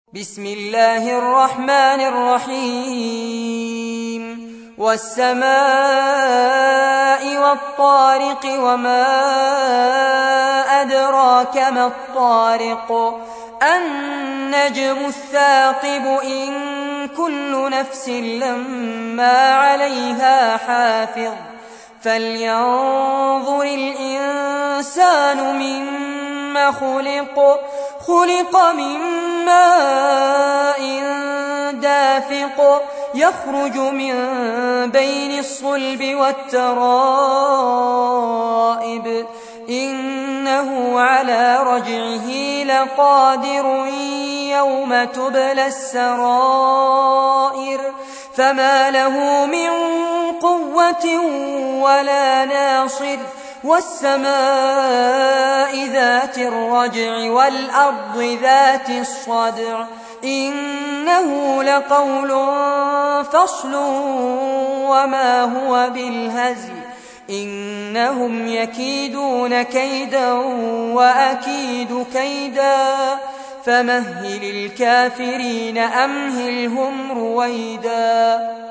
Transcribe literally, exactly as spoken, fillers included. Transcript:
بسم الله الرحمن الرحيم والسماء والطارق وما أدراك ما الطارق النجم الثاقب إن كل نفس لما عليها حافظ فلينظر الإنسان مما خلق خلق من ماء دافق يخرج من بين الصلب والترائب إنه على رجعه لقادر يوم تبلى السرائر فما له من قوة ولا ناصر والسماء ذات الرجع والأرض ذات الصدع إنه لقول فصل وما هو بالهزل إنهم يكيدون كيدا وأكيد كيدا فمهل الكافرين أمهلهم رويدا.